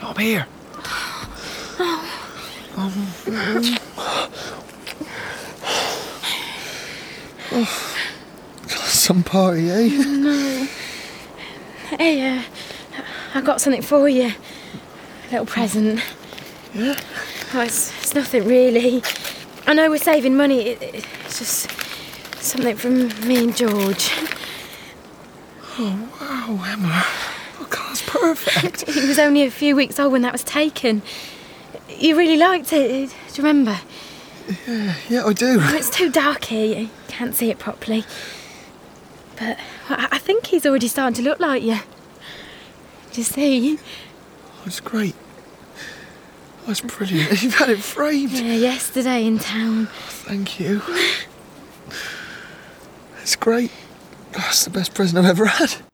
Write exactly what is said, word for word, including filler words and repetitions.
I'm here. Um, oh, some party, eh? No. Hey, uh, I got something for you. A little present. Yeah? Oh, it's, it's nothing really. I know we're saving money. It, it's just something from me and George. Oh, wow, Emma. Oh, God, that's perfect. He was only a few weeks old when that was taken. You really liked it, do you remember? Yeah, yeah, I do. Oh, it's too dark here, you can't see it properly. But I, I think he's already starting to look like you. Do you see? That's great. That's brilliant. You've had it framed. Yeah, yesterday in town. Thank you. It's great. That's the best present I've ever had.